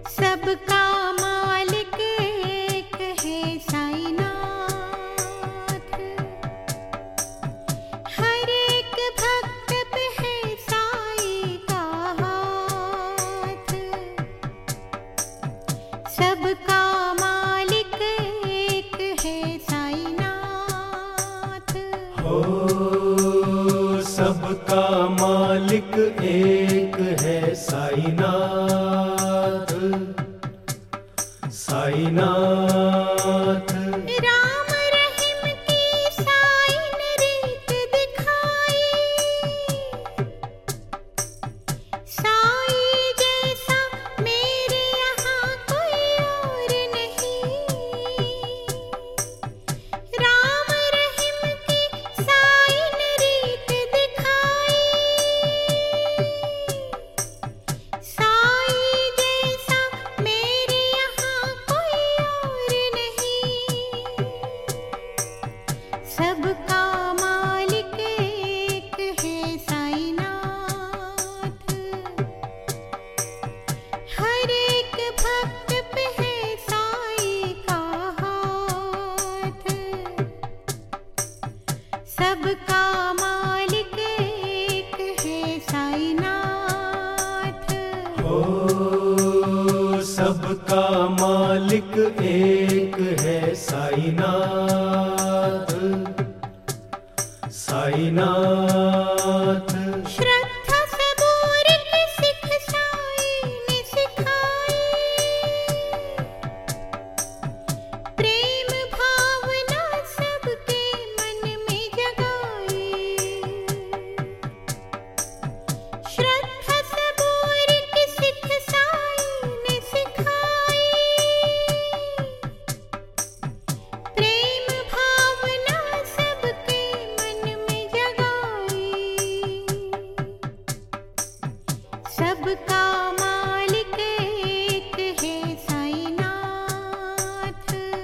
सबका मालिक एक है साईनाथ। हर एक भक्त पे है साई का हाथ। सबका मालिक एक है साईनाथ। हो सबका मालिक एक है साईनाथ। साईनाथ राम रहीम की साई ने रीत दिखाई। साई जैसा मेरे यहाँ कोई और नहीं। राम रहीम की साई ने रीत दिखाई। साई जैसा मेरे यहाँ कोई और नहीं। सबका मालिक एक है साईनाथ। हर एक भक्त पे है साई का हाथ। सबका मालिक एक है साईनाथ। हो सबका मालिक एक है साईनाथ। साईनाथ श्रद्धा सबूर की सिख साई ने सिखाई। प्रेम भावना सबके मन में जगाई। श्रद्धा सबूर की सिख साई ने सिखाई। प्रेम भावना सबके मन में जगाई। सबका मालिक एक है साईनाथ।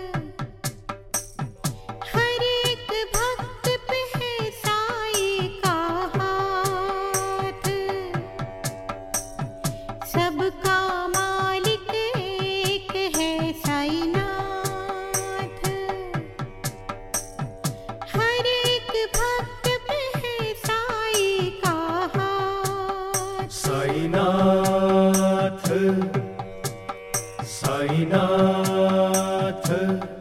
हर एक भक्त पे है साई का हाथ। सबका मालिक एक है साईनाथ। हर एक भक्त पे है साई का हाथ। साईनाथ साईनाथ